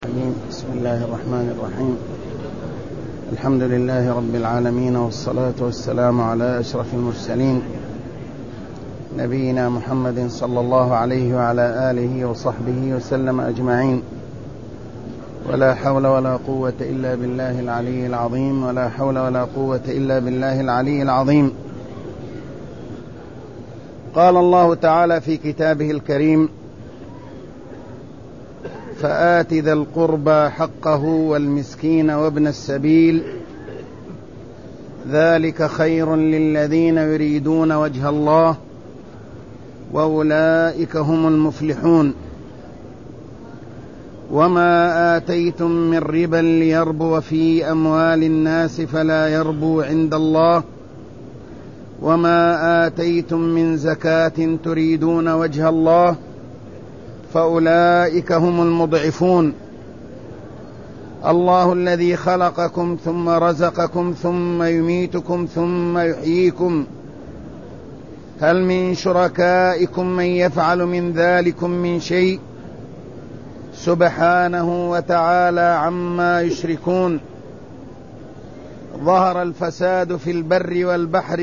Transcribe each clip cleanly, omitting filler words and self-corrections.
بسم الله الرحمن الرحيم. الحمد لله رب العالمين، والصلاة والسلام على أشرف المرسلين نبينا محمد صلى الله عليه وعلى آله وصحبه وسلم أجمعين. ولا حول ولا قوة إلا بالله العلي العظيم، ولا حول ولا قوة إلا بالله العلي العظيم. قال الله تعالى في كتابه الكريم: فآت ذا القربى حقه والمسكين وابن السبيل ذلك خير للذين يريدون وجه الله وأولئك هم المفلحون. وما آتيتم من ربا ليربو في أموال الناس فلا يربو عند الله، وما آتيتم من زكاة تريدون وجه الله فأولئك هم المضعفون. الله الذي خلقكم ثم رزقكم ثم يميتكم ثم يحييكم، هل من شركائكم من يفعل من ذلكم من شيء؟ سبحانه وتعالى عما يشركون. ظهر الفساد في البر والبحر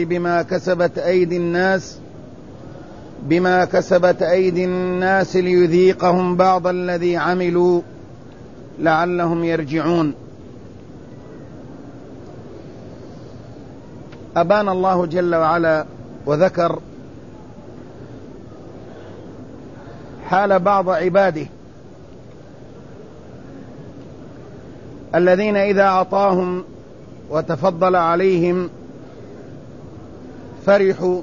بما كسبت أيدي الناس ليذيقهم بعض الذي عملوا لعلهم يرجعون. أبان الله جل وعلا وذكر حال بعض عباده الذين إذا أعطاهم وتفضل عليهم فرحوا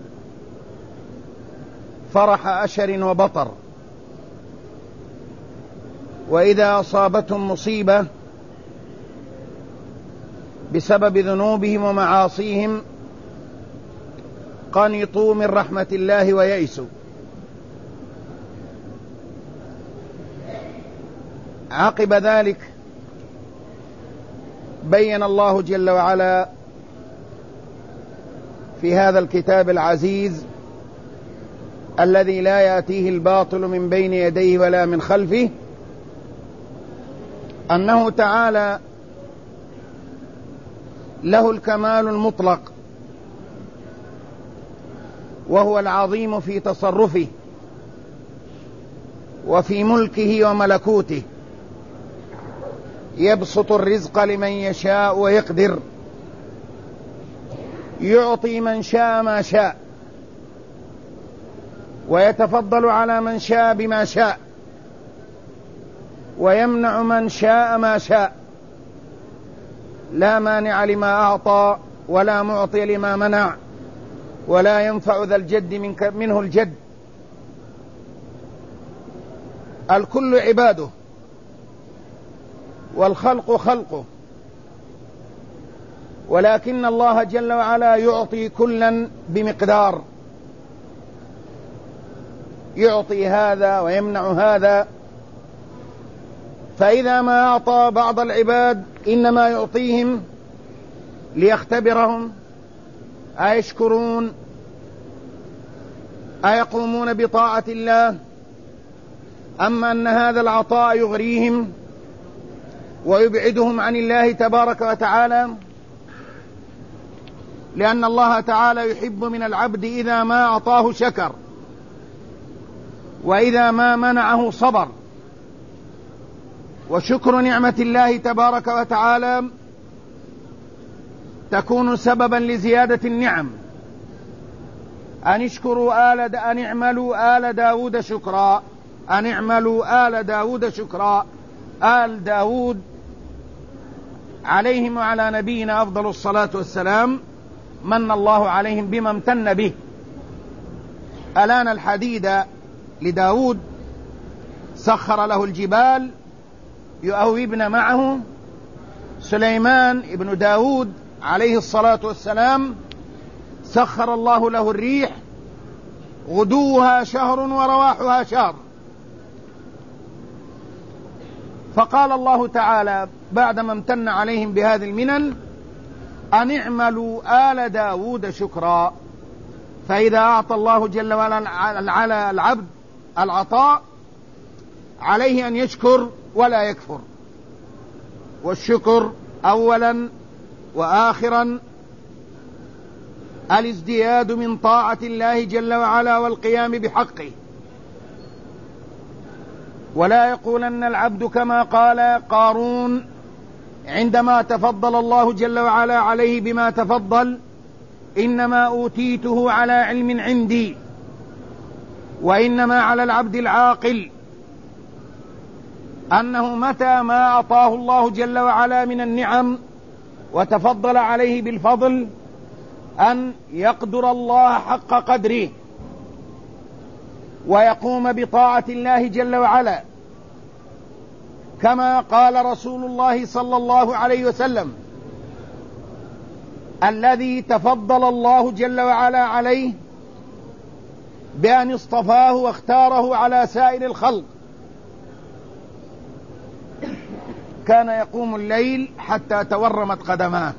فرح أشر وبطر، وإذا أصابتهم مصيبة بسبب ذنوبهم ومعاصيهم قنطوا من رحمة الله ويئسوا. عقب ذلك بين الله جل وعلا في هذا الكتاب العزيز الذي لا يأتيه الباطل من بين يديه ولا من خلفه أنه تعالى له الكمال المطلق، وهو العظيم في تصرفه وفي ملكه وملكوته، يبسط الرزق لمن يشاء ويقدر، يعطي من شاء ما شاء، ويتفضل على من شاء بما شاء، ويمنع من شاء ما شاء، لا مانع لما أعطى ولا معطي لما منع، ولا ينفع ذا الجد منه الجد. الكل عباده والخلق خلقه، ولكن الله جل وعلا يعطي كلا بمقدار، يعطي هذا ويمنع هذا. فإذا ما أعطى بعض العباد إنما يعطيهم ليختبرهم أيشكرون أيقومون بطاعة الله، أما أن هذا العطاء يغريهم ويبعدهم عن الله تبارك وتعالى، لأن الله تعالى يحب من العبد إذا ما أعطاه شكر، وإذا ما منعه صبر. وشكر نعمة الله تبارك وتعالى تكون سببا لزيادة النعم. أن اعملوا آل داود شكرا، أن اعملوا آل داود شكرا. آل داود عليهم وعلى نبينا أفضل الصلاة والسلام من الله عليهم بما امتن به. ألان الحديد لداود، سخر له الجبال يؤوبن معه. سليمان ابن داود عليه الصلاة والسلام سخر الله له الريح غدوها شهر ورواحها شهر. فقال الله تعالى بعدما امتن عليهم بهذه المنن: أن اعملوا آل داود شكرا. فإذا أعطى الله جل وعلا العبد العطاء عليه أن يشكر ولا يكفر. والشكر أولا وآخرا الازدياد من طاعة الله جل وعلا والقيام بحقه. ولا يقولن العبد كما قال قارون عندما تفضل الله جل وعلا عليه بما تفضل: إنما أوتيته على علم عندي. وإنما على العبد العاقل أنه متى ما أعطاه الله جل وعلا من النعم وتفضل عليه بالفضل أن يقدر الله حق قدره ويقوم بطاعة الله جل وعلا، كما قال رسول الله صلى الله عليه وسلم: الذي تفضل الله جل وعلا عليه بأن اصطفاه واختاره على سائر الخلق كان يقوم الليل حتى تورمت قدماه،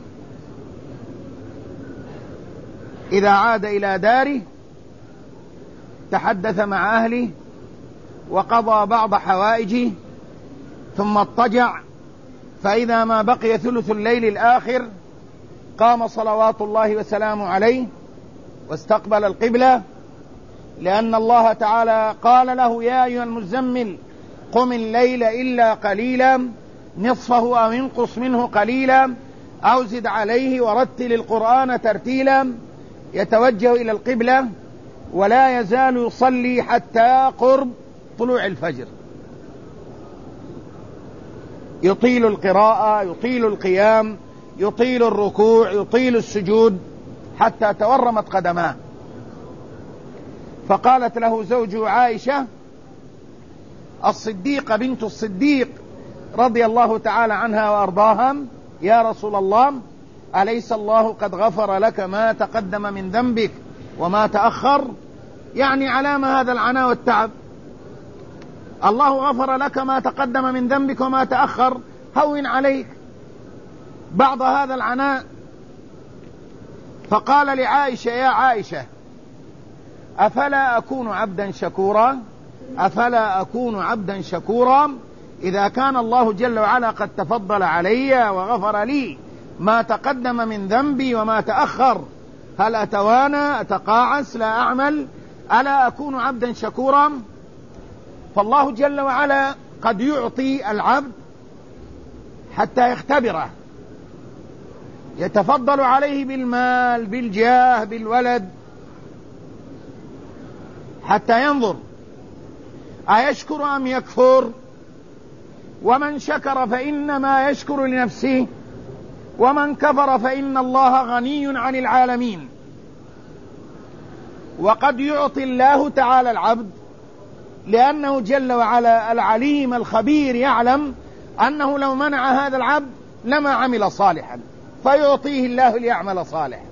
إذا عاد إلى داره تحدث مع أهله وقضى بعض حوائجه ثم اضطجع، فإذا ما بقي ثلث الليل الآخر قام صلوات الله وسلامه عليه واستقبل القبلة، لأن الله تعالى قال له: يا أيها المزمل قم الليل إلا قليلا نصفه أو انقص منه قليلا أو زد عليه ورتل القرآن ترتيلا. يتوجه إلى القبلة ولا يزال يصلي حتى قرب طلوع الفجر، يطيل القراءة، يطيل القيام، يطيل الركوع، يطيل السجود حتى تورمت قدماه. فقالت له زوجه عائشة الصديقة بنت الصديق رضي الله تعالى عنها وأرضاها: يا رسول الله، أليس الله قد غفر لك ما تقدم من ذنبك وما تأخر؟ يعني علام هذا العناء والتعب؟ الله غفر لك ما تقدم من ذنبك وما تأخر، هون عليك بعض هذا العناء. فقال لعائشة: يا عائشة، أفلا أكون عبدا شكورا؟ أفلا أكون عبدا شكورا إذا كان الله جل وعلا قد تفضل علي وغفر لي ما تقدم من ذنبي وما تأخر، هل أتوانى أتقاعس لا أعمل؟ ألا أكون عبدا شكورا؟ فالله جل وعلا قد يعطي العبد حتى يختبره، يتفضل عليه بالمال، بالجاه، بالولد، حتى ينظر أيشكر أم يكفر. ومن شكر فإنما يشكر لنفسه، ومن كفر فإن الله غني عن العالمين. وقد يعطي الله تعالى العبد لأنه جل وعلا العليم الخبير يعلم أنه لو منع هذا العبد لما عمل صالحا، فيعطيه الله ليعمل صالحا.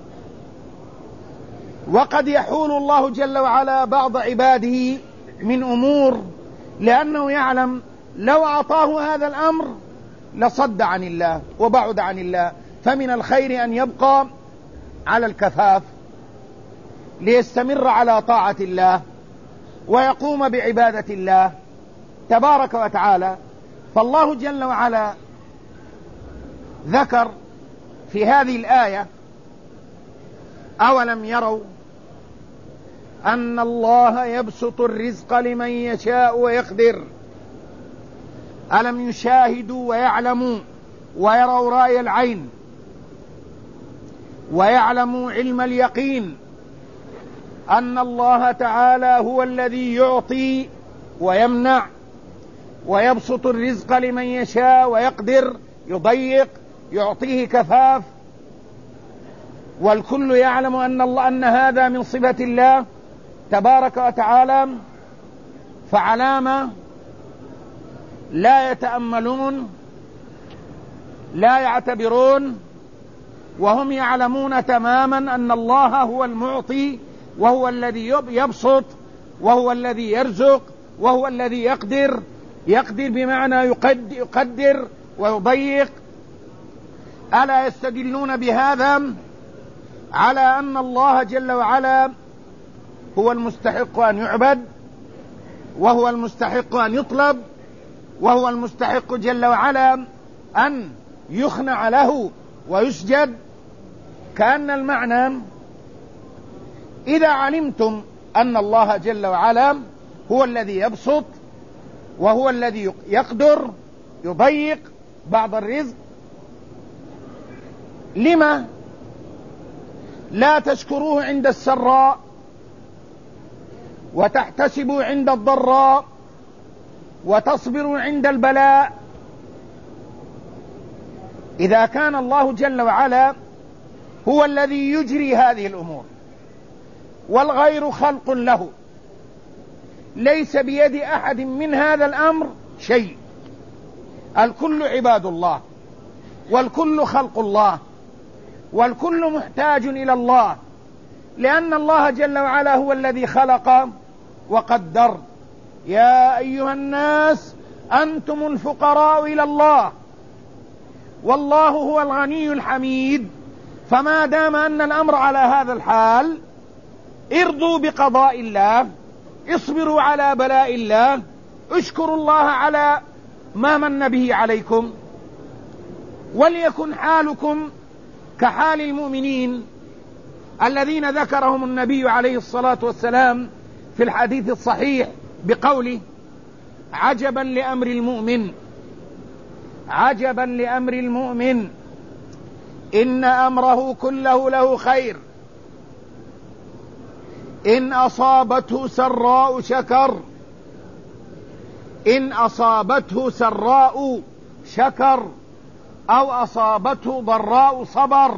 وقد يحول الله جل وعلا بعض عباده من أمور لأنه يعلم لو أعطاه هذا الأمر لصد عن الله وبعد عن الله، فمن الخير أن يبقى على الكفاف ليستمر على طاعة الله ويقوم بعبادة الله تبارك وتعالى. فالله جل وعلا ذكر في هذه الآية: أولم يروا أن الله يبسط الرزق لمن يشاء ويقدر. ألم يشاهدوا ويعلموا ويروا رأي العين ويعلموا علم اليقين أن الله تعالى هو الذي يعطي ويمنع ويبسط الرزق لمن يشاء ويقدر، يضيق، يعطيه كفاف، والكل يعلم أن هذا من صفة الله تبارك وتعالى. فعلامة لا يتأملون، لا يعتبرون، وهم يعلمون تماما أن الله هو المعطي وهو الذي يبسط وهو الذي يرزق وهو الذي يقدر بمعنى يقدر ويضيق. ألا يستدلون بهذا على أن الله جل وعلا هو المستحق أن يعبد، وهو المستحق أن يطلب، وهو المستحق جل وعلا أن يخنع له ويسجد، كأن المعنى إذا علمتم أن الله جل وعلا هو الذي يبسط وهو الذي يقدر يضيق بعض الرزق، لما لا تشكروه عند السراء وتحتسبوا عند الضراء وتصبروا عند البلاء؟ إذا كان الله جل وعلا هو الذي يجري هذه الأمور والغير خلق له، ليس بيد أحد من هذا الأمر شيء، الكل عباد الله والكل خلق الله والكل محتاج إلى الله، لأن الله جل وعلا هو الذي خلق وقدر. يا أيها الناس أنتم الفقراء إلى الله والله هو الغني الحميد. فما دام أن الأمر على هذا الحال، ارضوا بقضاء الله، اصبروا على بلاء الله، اشكروا الله على ما من به عليكم، وليكن حالكم كحال المؤمنين الذين ذكرهم النبي عليه الصلاة والسلام في الحديث الصحيح بقوله: عجبا لأمر المؤمن، عجبا لأمر المؤمن، إن أمره كله له خير، إن أصابته سراء شكر، إن أصابته سراء شكر أو أصابته ضراء صبر.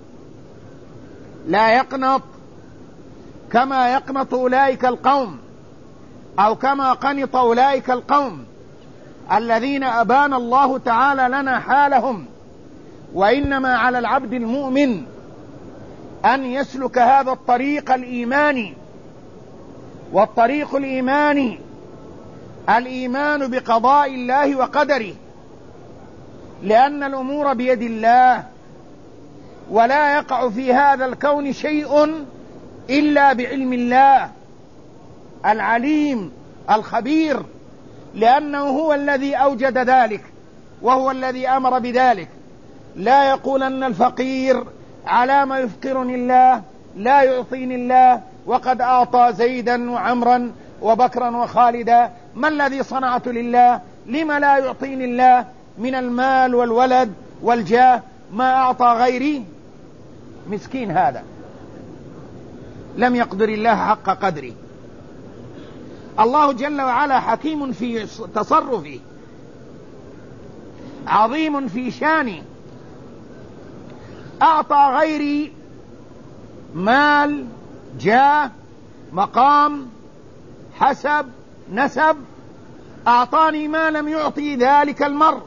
لا يقنط كما يقنط أولئك القوم أو كما قنط أولئك القوم الذين أبان الله تعالى لنا حالهم. وإنما على العبد المؤمن أن يسلك هذا الطريق الإيماني، والطريق الإيماني الإيمان بقضاء الله وقدره، لأن الأمور بيد الله، ولا يقع في هذا الكون شيء إلا بعلم الله العليم الخبير، لأنه هو الذي أوجد ذلك وهو الذي أمر بذلك. لا يقولن الفقير على ما يفقرني الله لا يعطيني الله وقد أعطى زيدا وعمرا وبكرا وخالدا، ما الذي صنعت لله؟ لما لا يعطيني الله من المال والولد والجاه ما أعطى غيري؟ مسكين هذا لم يقدر الله حق قدره. الله جل وعلا حكيم في تصرفه، عظيم في شانه، أعطى غيري مال، جاه، مقام، حسب، نسب، أعطاني ما لم يعطي ذلك المرء.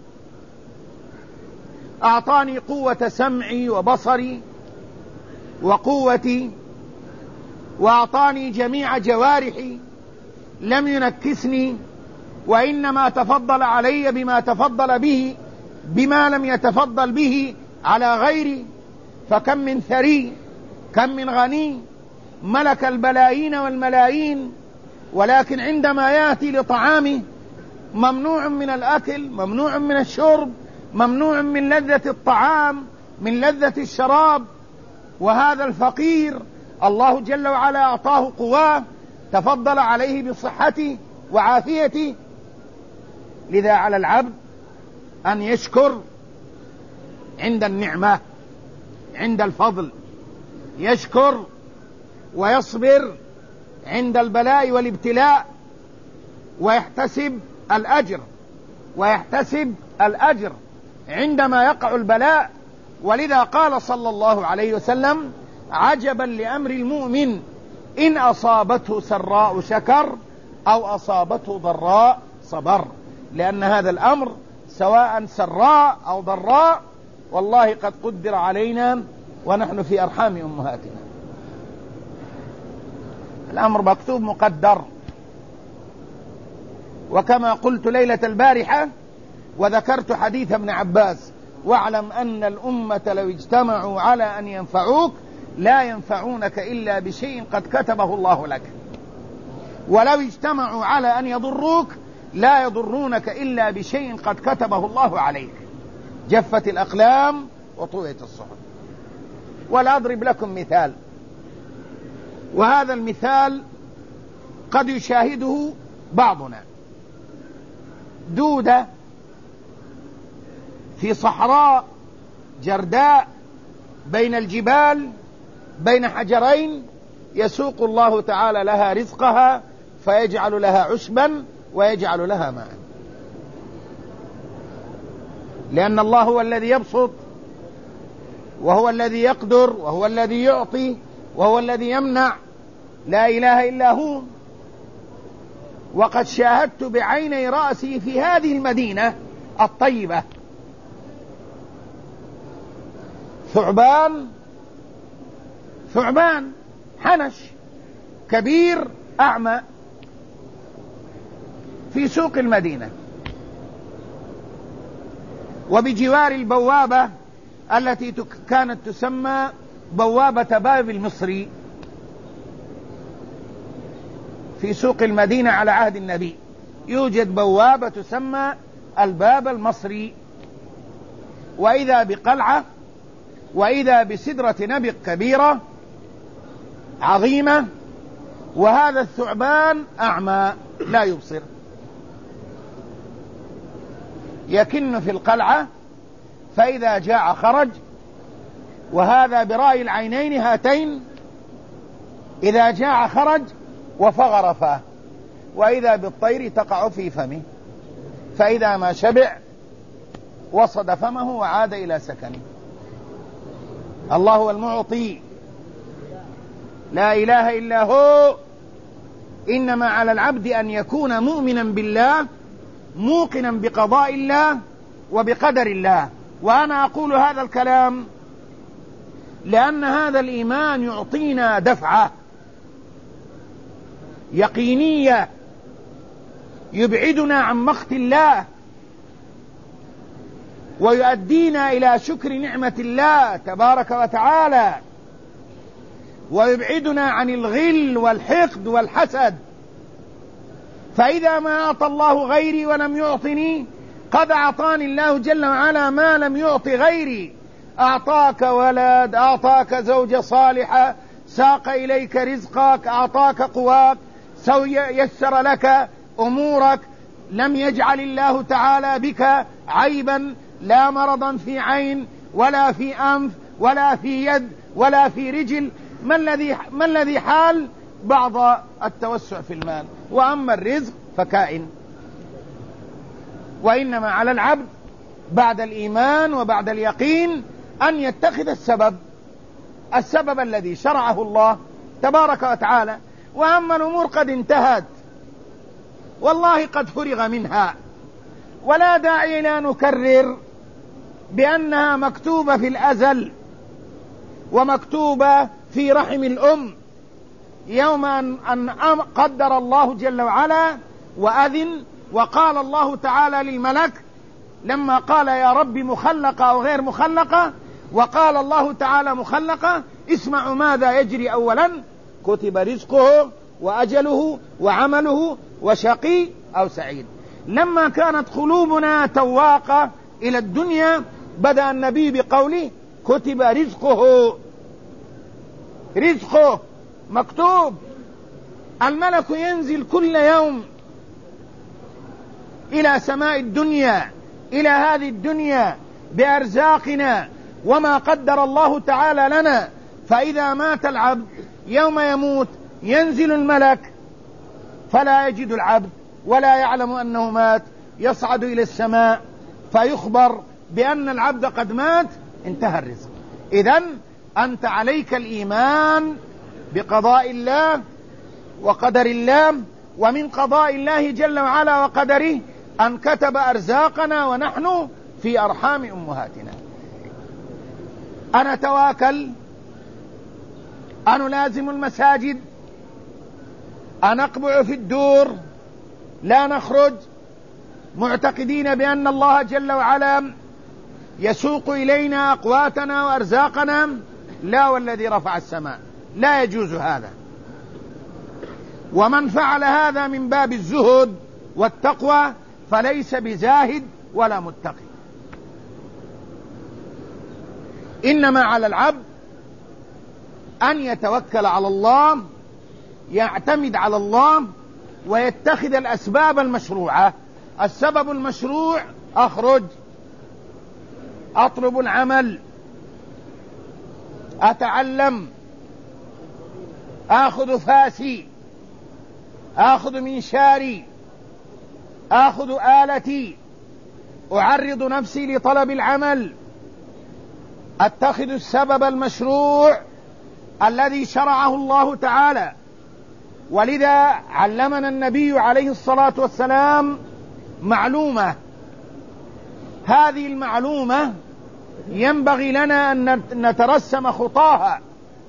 أعطاني قوة سمعي وبصري وقوتي، وأعطاني جميع جوارحي، لم ينكسني، وإنما تفضل علي بما تفضل به بما لم يتفضل به على غيري. فكم من ثري، كم من غني ملك البلايين والملايين، ولكن عندما يأتي لطعامه ممنوع من الأكل، ممنوع من الشرب، ممنوع من لذة الطعام، من لذة الشراب. وهذا الفقير الله جل وعلا أعطاه قواه، تفضل عليه بصحته وعافيته. لذا على العبد أن يشكر عند النعمة، عند الفضل، يشكر ويصبر عند البلاء والابتلاء، ويحتسب الأجر، ويحتسب الأجر عندما يقع البلاء. ولذا قال صلى الله عليه وسلم: عجبا لأمر المؤمن، إن أصابته سراء شكر أو أصابته ضراء صبر. لأن هذا الأمر سواء سراء أو ضراء والله قد قدر علينا ونحن في أرحام أمهاتنا، الأمر مكتوب مقدر. وكما قلت ليلة البارحة وذكرت حديث ابن عباس: واعلم أن الأمة لو اجتمعوا على أن ينفعوك لا ينفعونك إلا بشيء قد كتبه الله لك، ولو اجتمعوا على أن يضروك لا يضرونك إلا بشيء قد كتبه الله عليك. جفت الأقلام وطويت الصحف. ولا أضرب لكم مثال، وهذا المثال قد يشاهده بعضنا. دودة في صحراء جرداء بين الجبال بين حجرين، يسوق الله تعالى لها رزقها فيجعل لها عشبا ويجعل لها ماء، لأن الله هو الذي يبسط وهو الذي يقدر وهو الذي يعطي وهو الذي يمنع، لا إله إلا هو. وقد شاهدت بعيني رأسي في هذه المدينة الطيبة ثعبان حنش كبير أعمى في سوق المدينة، وبجوار البوابة التي كانت تسمى بوابة باب المصري في سوق المدينة على عهد النبي، يوجد بوابة تسمى الباب المصري، وإذا بقلعة وإذا بسدرة نبق كبيرة عظيمة، وهذا الثعبان أعمى لا يبصر، يكن في القلعة، فإذا جاع خرج، وهذا برأي العينين هاتين، إذا جاع خرج وفغر فاه، وإذا بالطير تقع في فمه، فإذا ما شبع وصد فمه وعاد إلى سكنه. الله هو المعطي، لا إله إلا هو. إنما على العبد أن يكون مؤمنا بالله موقنا بقضاء الله وبقدر الله. وأنا أقول هذا الكلام لأن هذا الإيمان يعطينا دفعة يقينية يبعدنا عن مقت الله ويؤدينا إلى شكر نعمة الله تبارك وتعالى، ويبعدنا عن الغل والحقد والحسد. فإذا ما أعطى الله غيري ولم يعطني، قد أعطاني الله جل وعلا ما لم يعط غيري. أعطاك ولد، أعطاك زوجة صالحة، ساق إليك رزقك، أعطاك قواك، يسر لك أمورك، لم يجعل الله تعالى بك عيبا، لا مرضا في عين ولا في أنف ولا في يد ولا في رجل. ما الذي حال؟ بعض التوسع في المال، وأما الرزق فكائن. وإنما على العبد بعد الإيمان وبعد اليقين أن يتخذ السبب الذي شرعه الله تبارك وتعالى. وأما الأمور قد انتهت والله قد فرغ منها، ولا داعي لا نكرر بأنها مكتوبة في الأزل ومكتوبة في رحم الأم. يوم أن قدر الله جل وعلا وأذن، وقال الله تعالى للملك لما قال يا رب مخلقة أو غير مخلقة، وقال الله تعالى مخلقة، اسمعوا ماذا يجري أولا: كتب رزقه وأجله وعمله وشقي أو سعيد. لما كانت قلوبنا تواقة إلى الدنيا بدأ النبي بقوله كتب رزقه مكتوب. الملك ينزل كل يوم إلى سماء الدنيا، إلى هذه الدنيا بأرزاقنا وما قدر الله تعالى لنا. فإذا مات العبد يوم يموت ينزل الملك فلا يجد العبد ولا يعلم أنه مات، يصعد إلى السماء فيخبر بأن العبد قد مات، انتهى الرزق. إذن أنت عليك الإيمان بقضاء الله وقدر الله. ومن قضاء الله جل وعلا وقدره أن كتب أرزاقنا ونحن في أرحام أمهاتنا. أنا أتواكل، أنا لازم المساجد، أنا أقبع في الدور، لا نخرج معتقدين بأن الله جل وعلا يسوق إلينا أقواتنا وأرزاقنا. لا، والذي رفع السماء، لا يجوز هذا. ومن فعل هذا من باب الزهد والتقوى فليس بزاهد ولا متقي. إنما على العبد أن يتوكل على الله، يعتمد على الله، ويتخذ الأسباب المشروعة. السبب المشروع: أخرج، أطلب العمل، أتعلم، آخذ فاسي، آخذ منشاري، آخذ آلتي، أعرض نفسي لطلب العمل، أتخذ السبب المشروع الذي شرعه الله تعالى. ولذا علمنا النبي عليه الصلاة والسلام معلومة، هذه المعلومة ينبغي لنا أن نترسم خطاها.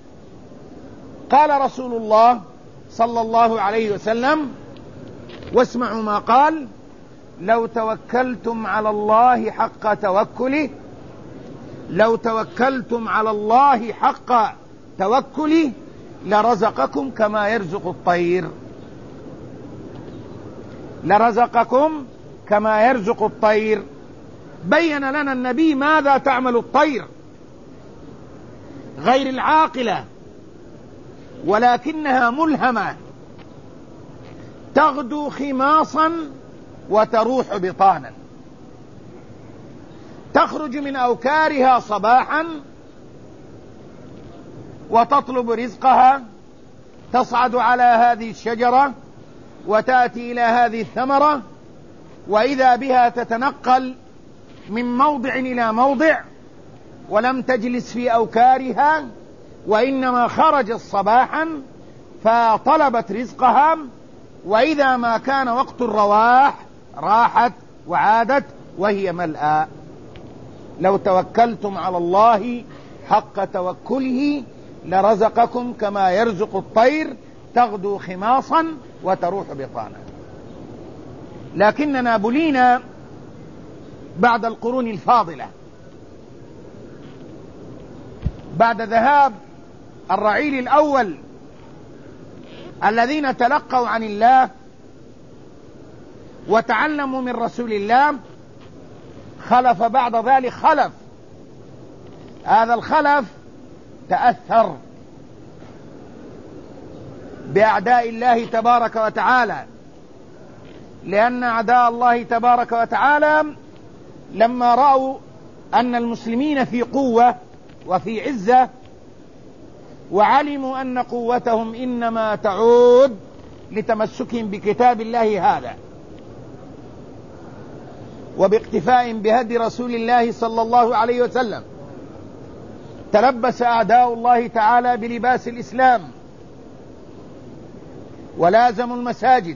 قال رسول الله صلى الله عليه وسلم، واسمعوا ما قال: لو توكلتم على الله حق توكله، لو توكلتم على الله حق توكله لرزقكم كما يرزق الطير، لرزقكم كما يرزق الطير. بين لنا النبي ماذا تعمل الطير غير العاقلة، ولكنها ملهمة، تغدو خماصا وتروح بطانا، تخرج من أوكارها صباحا وتطلب رزقها، تصعد على هذه الشجرة وتأتي إلى هذه الثمرة، وإذا بها تتنقل من موضع إلى موضع، ولم تجلس في أوكارها، وإنما خرجت صباحا فطلبت رزقها، وإذا ما كان وقت الرواح راحت وعادت وهي ملأى. لو توكلتم على الله حق توكله لرزقكم كما يرزق الطير تغدو خماصا وتروح بطانا. لكننا بلينا بعد القرون الفاضلة، بعد ذهاب الرعيل الأول الذين تلقوا عن الله وتعلموا من رسول الله، خلف بعد ذلك خلف. هذا الخلف تأثر بأعداء الله تبارك وتعالى، لأن أعداء الله تبارك وتعالى لما رأوا أن المسلمين في قوة وفي عزة، وعلموا أن قوتهم إنما تعود لتمسكهم بكتاب الله هذا وباقتفاء بهدي رسول الله صلى الله عليه وسلم، تلبس أعداء الله تعالى بلباس الإسلام ولازموا المساجد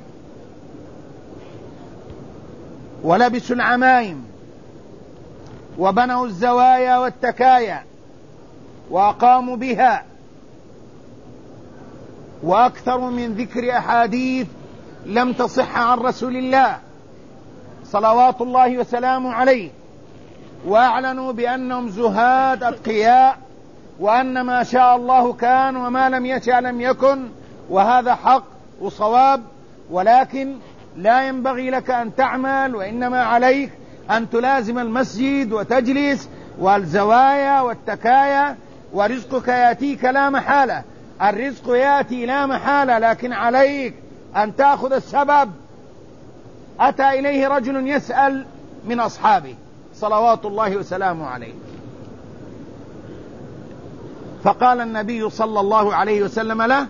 ولبسوا العمائم وبنوا الزوايا والتكايا وأقاموا بها، وأكثر من ذكر أحاديث لم تصح عن رسول الله صلوات الله وسلامه عليه، وأعلنوا بأنهم زهاد أتقياء، وأن ما شاء الله كان وما لم يشأ لم يكن، وهذا حق وصواب. ولكن لا ينبغي لك أن تعمل، وإنما عليك أن تلازم المسجد وتجلس والزوايا والتكايا، ورزقك يأتيك لا محالة، الرزق يأتي لا محالة، لكن عليك أن تأخذ السبب. أتى إليه رجل يسأل من أصحابه صلوات الله وسلامه عليه، فقال النبي صلى الله عليه وسلم له: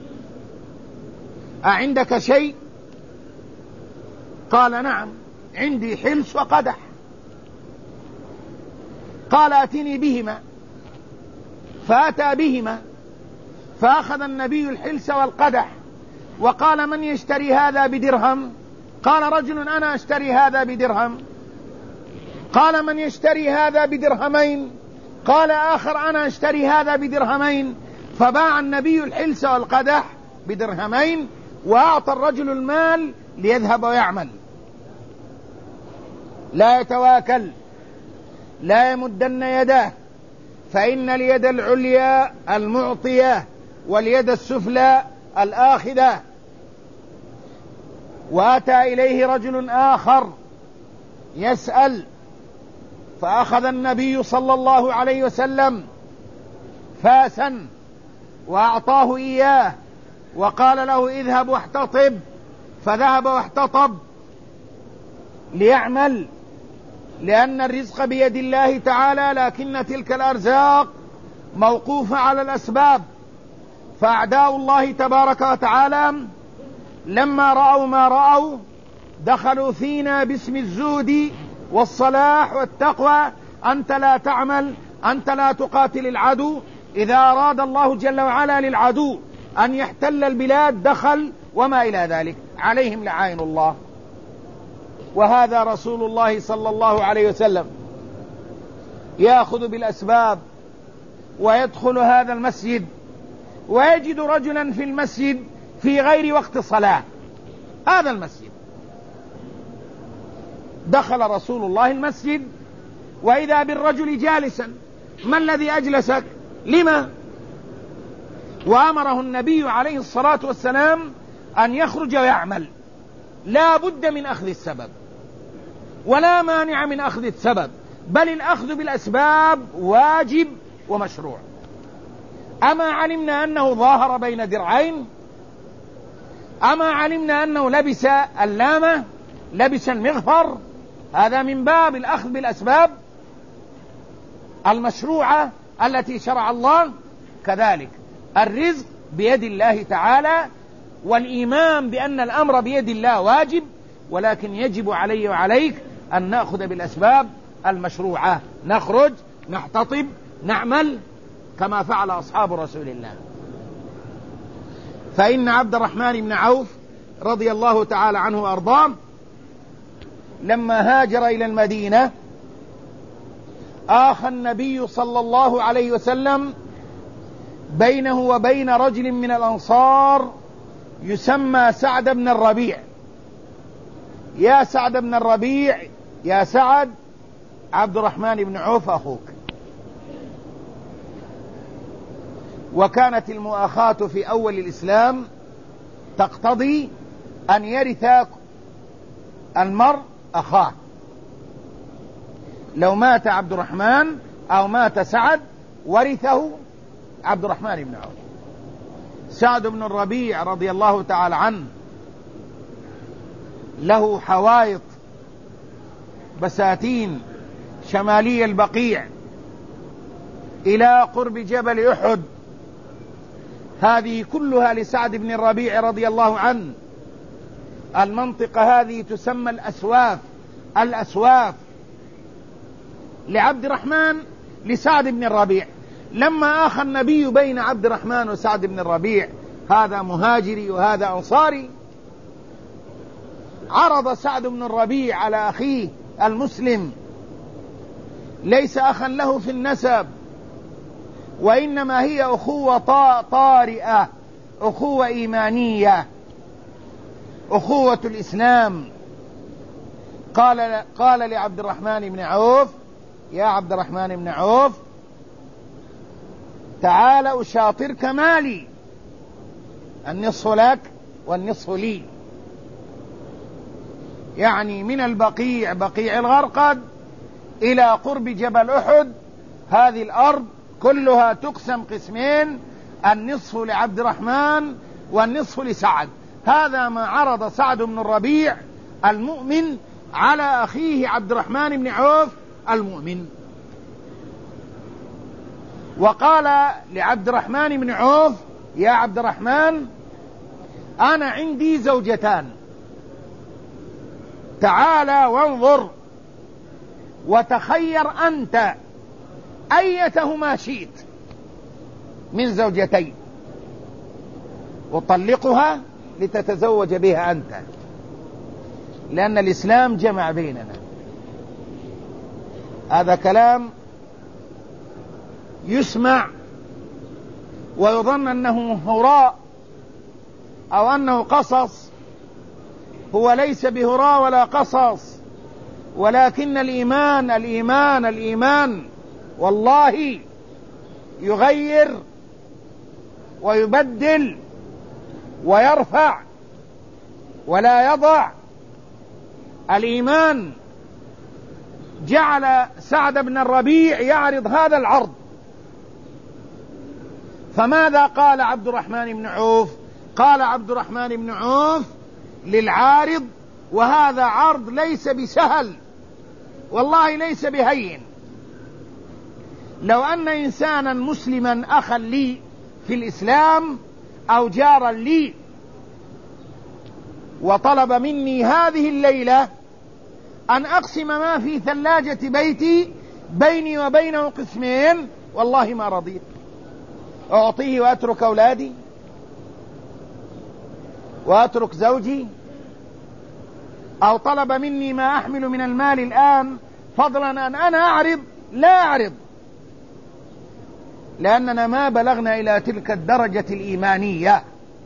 أعندك شيء؟ قال: نعم، عندي حلس وقدح. قال: أتني بهما. فأتى بهما، فأخذ النبي الحلس والقدح وقال: من يشتري هذا بدرهم؟ قال رجل: أنا أشتري هذا بدرهم. قال: من يشتري هذا بدرهمين؟ قال آخر: أنا أشتري هذا بدرهمين. فباع النبي الحلس والقدح بدرهمين، وأعطى الرجل المال ليذهب ويعمل، لا يتواكل، لا يمدن يده، فإن اليد العليا المعطية واليد السفلى الآخذة. وأتى إليه رجل آخر يسأل فأخذ النبي صلى الله عليه وسلم فاسا وأعطاه إياه وقال له اذهب واحتطب، فذهب واحتطب ليعمل، لأن الرزق بيد الله تعالى، لكن تلك الأرزاق موقوفة على الأسباب. فأعداء الله تبارك وتعالى لما رأوا ما رأوا دخلوا فينا باسم الزهد والصلاح والتقوى: أنت لا تعمل، أنت لا تقاتل العدو. إذا أراد الله جل وعلا للعدو أن يحتل البلاد دخل، وما إلى ذلك، عليهم لعائن الله. وهذا رسول الله صلى الله عليه وسلم يأخذ بالأسباب ويدخل هذا المسجد ويجد رجلا في المسجد في غير وقت صلاة. هذا المسجد دخل رسول الله المسجد وإذا بالرجل جالسا: ما الذي أجلسك؟ لما؟ وأمره النبي عليه الصلاة والسلام أن يخرج ويعمل. لا بد من أخذ السبب ولا مانع من أخذ السبب، بل الأخذ بالأسباب واجب ومشروع. أما علمنا أنه ظاهر بين درعين؟ أما علمنا أنه لبس اللامة، لبس المغفر؟ هذا من باب الأخذ بالأسباب المشروعة التي شرع الله. كذلك الرزق بيد الله تعالى، والإيمان بأن الأمر بيد الله واجب، ولكن يجب علي وعليك أن نأخذ بالأسباب المشروعة، نخرج، نحتطب، نعمل كما فعل أصحاب رسول الله. فإن عبد الرحمن بن عوف رضي الله تعالى عنه وأرضاه لما هاجر إلى المدينة آخى النبي صلى الله عليه وسلم بينه وبين رجل من الأنصار يسمى سعد بن الربيع. يا سعد بن الربيع، يا سعد، عبد الرحمن بن عوف أخوك. وكانت المؤاخاة في أول الإسلام تقتضي أن يرث المرء أخاه. لو مات عبد الرحمن أو مات سعد ورثه عبد الرحمن بن عوف. سعد بن الربيع رضي الله تعالى عنه له حوائط بساتين شمالي البقيع إلى قرب جبل أحد، هذه كلها لسعد بن الربيع رضي الله عنه. المنطقة هذه تسمى الأسواف، الأسواف لعبد الرحمن لسعد بن الربيع. لما آخى النبي بين عبد الرحمن وسعد بن الربيع، هذا مهاجري وهذا أنصاري، عرض سعد بن الربيع على أخيه المسلم، ليس أخا له في النسب، وإنما هي أخوة طارئة، أخوة إيمانية، أخوة الإسلام. قال لعبد الرحمن بن عوف: يا عبد الرحمن بن عوف، تعال أشاطرك مالي، النصف لك والنصف لي. يعني من البقيع، بقيع الغرقد، إلى قرب جبل أحد، هذه الأرض كلها تقسم قسمين، النصف لعبد الرحمن والنصف لسعد. هذا ما عرض سعد بن الربيع المؤمن على أخيه عبد الرحمن بن عوف المؤمن. وقال لعبد الرحمن بن عوف: يا عبد الرحمن، أنا عندي زوجتان، تعال وانظر وتخير أنت أيتهما شئت من زوجتين، وطلقها لتتزوج بها أنت، لأن الإسلام جمع بيننا. هذا كلام يسمع ويظن أنه هراء أو أنه قصص. هو ليس بهراء ولا قصص، ولكن الإيمان الإيمان الإيمان والله يغير ويبدل ويرفع ولا يضع. الإيمان جعل سعد بن الربيع يعرض هذا العرض. فماذا قال عبد الرحمن بن عوف؟ قال عبد الرحمن بن عوف للعارض: وهذا عرض ليس بسهل، والله ليس بهين. لو أن إنسانا مسلما أخا لي في الإسلام أو جارا لي وطلب مني هذه الليلة أن أقسم ما في ثلاجة بيتي بيني وبينه قسمين، والله ما رضيت. أعطيه وأترك أولادي وأترك زوجي؟ أو طلب مني ما أحمل من المال الآن فضلا أن أنا أعرض؟ لا أعرض، لأننا ما بلغنا إلى تلك الدرجة الإيمانية.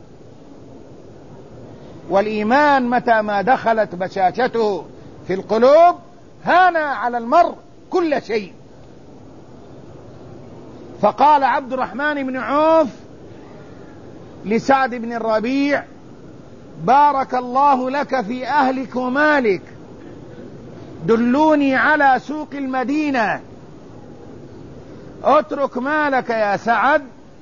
والإيمان متى ما دخلت بشاشته في القلوب هان على المرء كل شيء. فقال عبد الرحمن بن عوف لسعد بن الربيع: بارك الله لك في أهلك ومالك، دلوني على سوق المدينة. اترك مالك يا سعد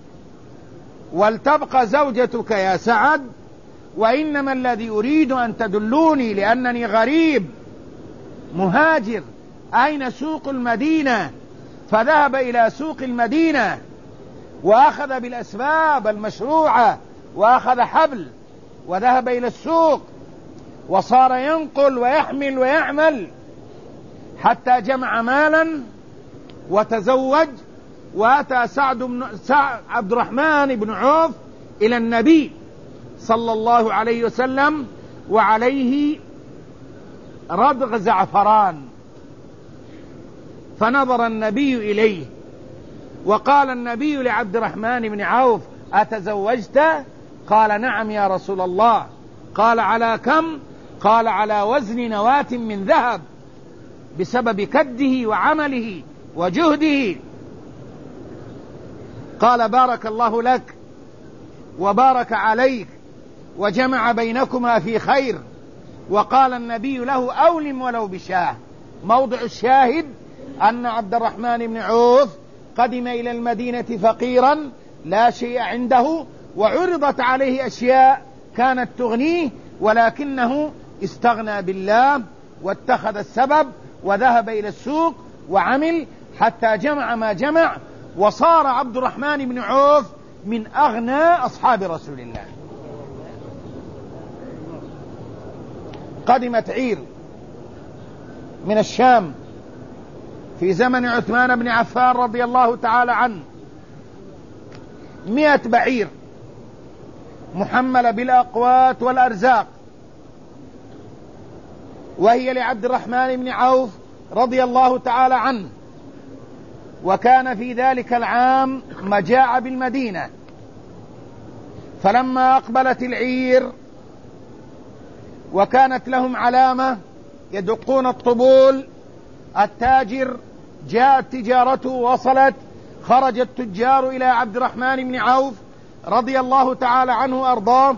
ولتبقى زوجتك يا سعد، وإنما الذي أريد أن تدلوني لأنني غريب مهاجر، أين سوق المدينة؟ فذهب إلى سوق المدينة وأخذ بالأسباب المشروعة وأخذ حبل وذهب إلى السوق وصار ينقل ويحمل ويعمل حتى جمع مالا وتزوج. وأتى عبد الرحمن بن عوف إلى النبي صلى الله عليه وسلم وعليه ردغ زعفران، فنظر النبي إليه وقال النبي لعبد الرحمن بن عوف: أتزوجت؟ قال: نعم يا رسول الله. قال: على كم؟ قال: على وزن نواة من ذهب، بسبب كده وعمله وجهده. قال: بارك الله لك وبارك عليك وجمع بينكما في خير. وقال النبي له: أولم ولو بشاه. موضع الشاهد أن عبد الرحمن بن عوف قدم إلى المدينة فقيرا لا شيء عنده، وعرضت عليه أشياء كانت تغنيه، ولكنه استغنى بالله واتخذ السبب وذهب إلى السوق وعمل حتى جمع ما جمع، وصار عبد الرحمن بن عوف من أغنى أصحاب رسول الله. قدمت عير من الشام في زمن عثمان بن عفان رضي الله تعالى عنه، 100 بعير محملة بالأقوات والأرزاق، وهي لعبد الرحمن بن عوف رضي الله تعالى عنه. وكان في ذلك العام مجاعة بالمدينة، فلما أقبلت العير وكانت لهم علامة يدقون الطبول، التاجر جاءت تجارته وصلت، خرج التجار إلى عبد الرحمن بن عوف رضي الله تعالى عنه وأرضاه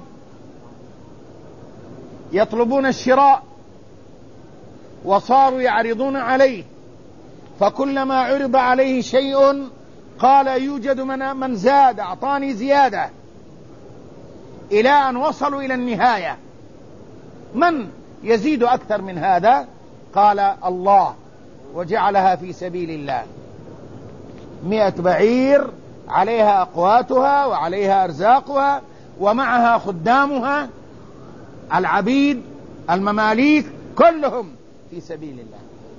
يطلبون الشراء، وصاروا يعرضون عليه، فكلما عرض عليه شيء قال: يوجد من زاد، أعطاني زيادة، إلى أن وصلوا إلى النهاية: من يزيد أكثر من هذا؟ قال: الله، وجعلها في سبيل الله. 100 بعير عليها أقواتها وعليها أرزاقها ومعها خدامها العبيد المماليك كلهم في سبيل الله.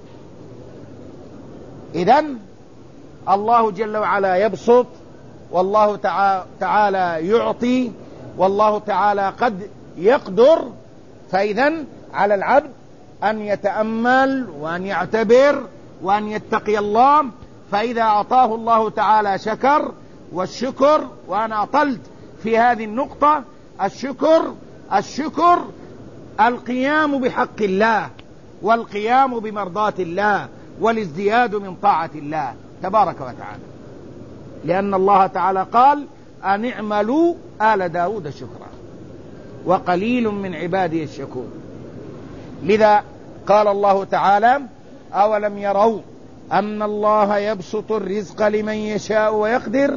إذن الله جل وعلا يبسط، والله تعالى يعطي، والله تعالى قد يقدر. فإذن على العبد أن يتأمل وأن يعتبر وأن يتقي الله، فإذا أعطاه الله تعالى شكر. والشكر، وأنا أطلت في هذه النقطة، الشكر القيام بحق الله والقيام بمرضاة الله والازدياد من طاعة الله تبارك وتعالى، لأن الله تعالى قال: أن اعملوا آل داود شكرا وقليل من عبادي الشكور. لذا قال الله تعالى: أولم يروا أن الله يبسط الرزق لمن يشاء ويقدر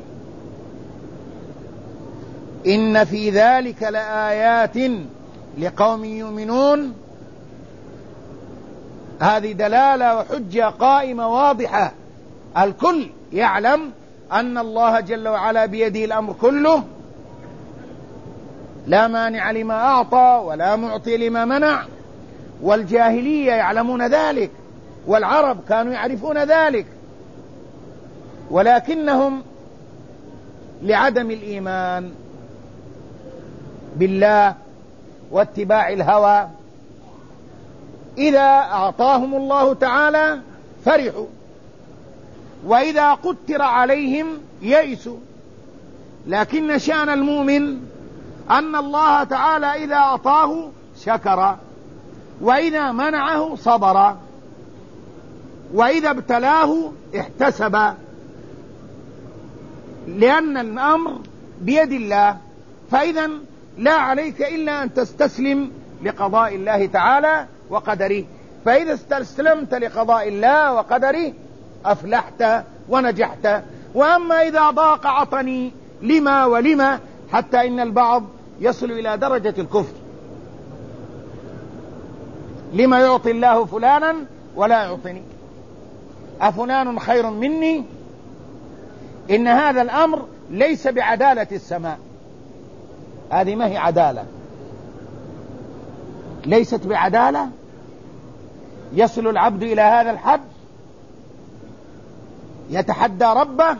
إن في ذلك لآيات لقوم يؤمنون. هذه دلالة وحجة قائمة واضحة، الكل يعلم أن الله جل وعلا بيده الأمر كله، لا مانع لما أعطى ولا معطي لما منع، والجاهلية يعلمون ذلك والعرب كانوا يعرفون ذلك، ولكنهم لعدم الإيمان بالله واتباع الهوى إذا أعطاهم الله تعالى فرحوا، وإذا قتر عليهم يئسوا. لكن شأن المؤمن أن الله تعالى إذا أعطاه شكر، وإذا منعه صبر، وإذا ابتلاه احتسب، لأن الأمر بيد الله. فإذا لا عليك إلا أن تستسلم لقضاء الله تعالى وقدره، فإذا استسلمت لقضاء الله وقدره أفلحت ونجحت. وأما إذا ضاق عطني لما ولما، حتى إن البعض يصل إلى درجة الكفر، لما يعطي الله فلانا ولا يعطني، أفلان خير مني؟ إن هذا الأمر ليس بعدالة السماء، هذه ما هي عدالة، ليست بعدالة. يصل العبد إلى هذا الحد يتحدى ربه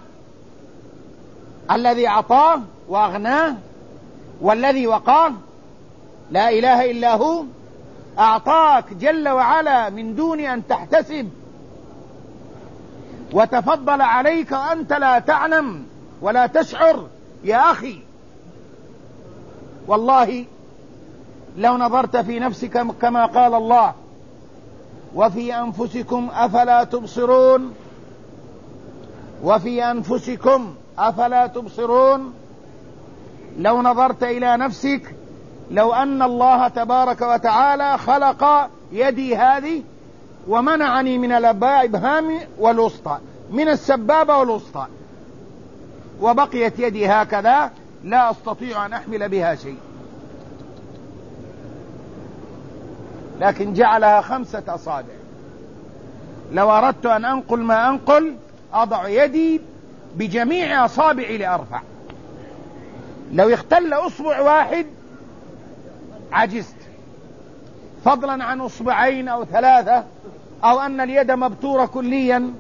الذي أعطاه وأغناه والذي وقاه، لا إله إلا هو، أعطاك جل وعلا من دون أن تحتسب، وتفضل عليك وأنت لا تعلم ولا تشعر. يا أخي والله لو نظرت في نفسك كما قال الله وفي أنفسكم أفلا تبصرون، وفي أنفسكم أفلا تبصرون، لو نظرت إلى نفسك، لو أن الله تبارك وتعالى خلق يدي هذه ومنعني من الإبهام والوسطى، من السبابة والوسطى، وبقيت يدي هكذا لا أستطيع أن أحمل بها شيء، لكن جعلها 5 أصابع. لو أردت أن أنقل ما أنقل أضع يدي بجميع أصابعي لأرفع، لو اختل أصبع واحد عجزت، فضلا عن أصبعين أو 3، أو أن اليد مبتورة كليا.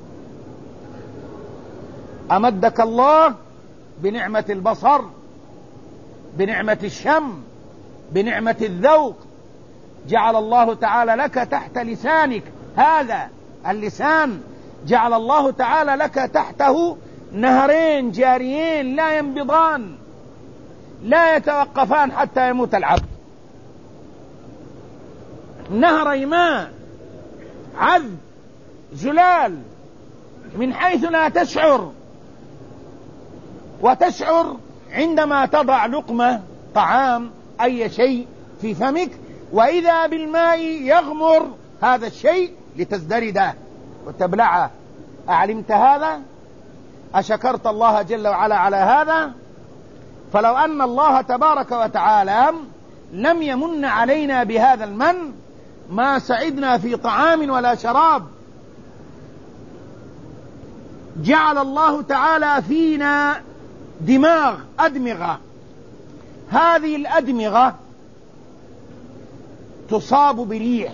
أمدك الله بنعمة البصر، بنعمة الشم، بنعمة الذوق، جعل الله تعالى لك تحت لسانك، هذا اللسان جعل الله تعالى لك تحته نهرين جاريين لا ينبضان، لا يتوقفان حتى يموت العبد، نهري ماء عذب زلال من حيث لا تشعر، وتشعر عندما تضع لقمة طعام أي شيء في فمك، وإذا بالماء يغمر هذا الشيء لتزدرده وتبلعه. أعلمت هذا؟ أشكرت الله جل وعلا على هذا؟ فلو أن الله تبارك وتعالى لم يمن علينا بهذا المن ما سعدنا في طعام ولا شراب. جعل الله تعالى فينا دماغ، أدمغة، هذه الأدمغة تصاب بريح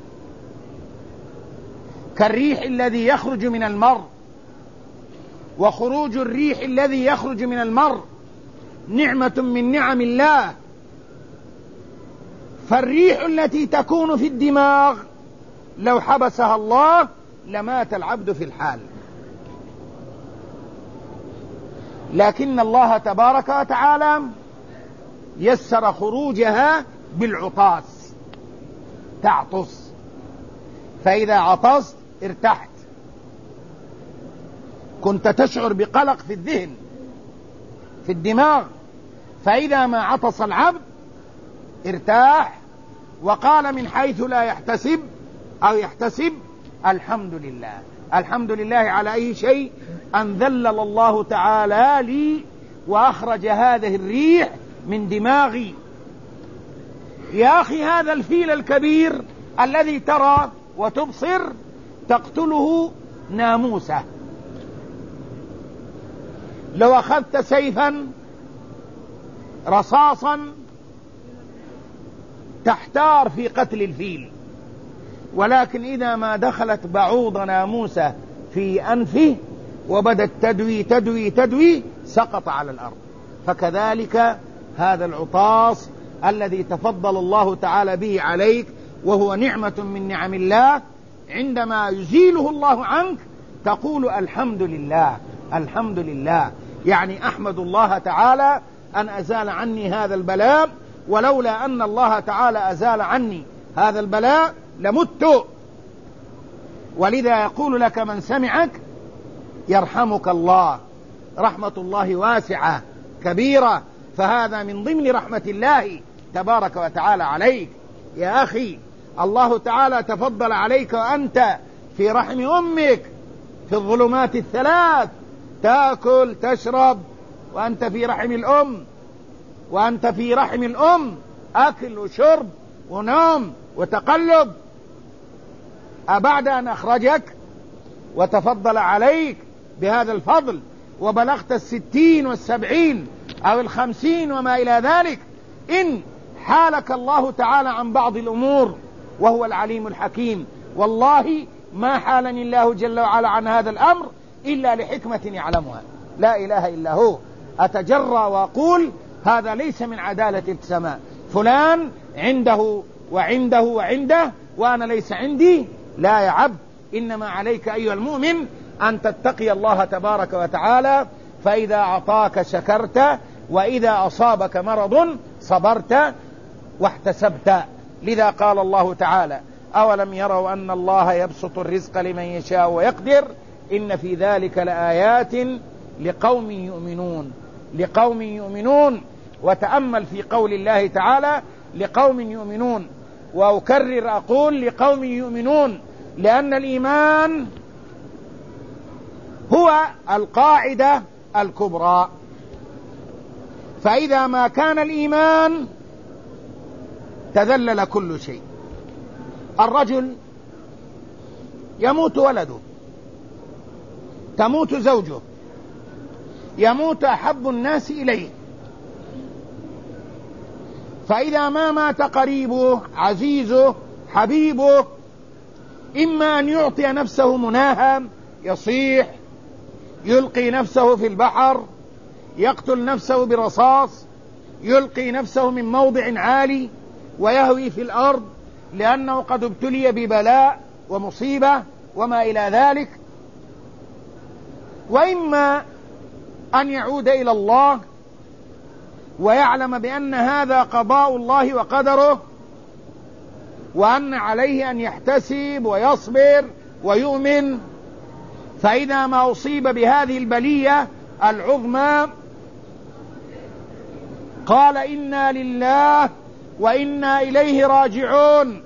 كالريح الذي يخرج من المرء، وخروج الريح الذي يخرج من المرء نعمة من نعم الله. فالريح التي تكون في الدماغ لو حبسها الله لمات العبد في الحال، لكن الله تبارك وتعالى يسر خروجها بالعطاس، تعطس، فإذا عطست ارتحت. كنت تشعر بقلق في الذهن في الدماغ، فإذا ما عطس العبد ارتاح، وقال من حيث لا يحتسب أو يحتسب الحمد لله. الحمد لله على أي شيء؟ أن ذلل الله تعالى لي وأخرج هذه الريح من دماغي. يا أخي هذا الفيل الكبير الذي ترى وتبصر تقتله ناموسة. لو أخذت سيفا رصاصا تحتار في قتل الفيل، ولكن إذا ما دخلت بعوضة ناموسة في أنفه وبدت تدوي تدوي تدوي سقط على الأرض. فكذلك هذا العطاس الذي تفضل الله تعالى به عليك وهو نعمة من نعم الله، عندما يزيله الله عنك تقول الحمد لله الحمد لله، يعني أحمد الله تعالى أن أزال عني هذا البلاء، ولولا أن الله تعالى أزال عني هذا البلاء لمت. ولذا يقول لك من سمعك يرحمك الله، رحمة الله واسعة كبيرة، فهذا من ضمن رحمة الله تبارك وتعالى عليك. يا أخي الله تعالى تفضل عليك وأنت في رحم أمك في الظلمات الثلاث، تأكل تشرب وأنت في رحم الأم، وأنت في رحم الأم أكل وشرب ونوم وتقلب. أبعد أن أخرجك وتفضل عليك بهذا الفضل وبلغت 60 و70 أو 50 وما إلى ذلك، إن حالك الله تعالى عن بعض الأمور وهو العليم الحكيم. والله ما حالني الله جل وعلا عن هذا الأمر إلا لحكمة يعلمها، لا إله إلا هو. أتجرى وأقول هذا ليس من عدالة السماء، فلان عنده وعنده وعنده وأنا ليس عندي. لا يا عبد، إنما عليك أيها المؤمن أن تتقي الله تبارك وتعالى، فإذا أعطاك شكرت، وإذا أصابك مرض صبرت واحتسبت. لذا قال الله تعالى: أولم يروا أن الله يبسط الرزق لمن يشاء ويقدر إن في ذلك لآيات لقوم يؤمنون. لقوم يؤمنون. وتأمل في قول الله تعالى لقوم يؤمنون، وأكرر أقول لقوم يؤمنون، لأن الإيمان هو القاعدة الكبرى. فإذا ما كان الإيمان تذلل كل شيء. الرجل يموت ولده، تموت زوجه، يموت أحب الناس إليه، فإذا ما مات قريبه عزيزه حبيبه إما أن يعطي نفسه مناهى، يصيح، يلقي نفسه في البحر، يقتل نفسه برصاص، يلقي نفسه من موضع عالي ويهوي في الأرض لأنه قد ابتلي ببلاء ومصيبة وما إلى ذلك، وإما أن يعود إلى الله ويعلم بأن هذا قضاء الله وقدره، وأن عليه أن يحتسب ويصبر ويؤمن. فإذا ما أصيب بهذه البلية العظمى قال: إنا لله وإنا إليه راجعون،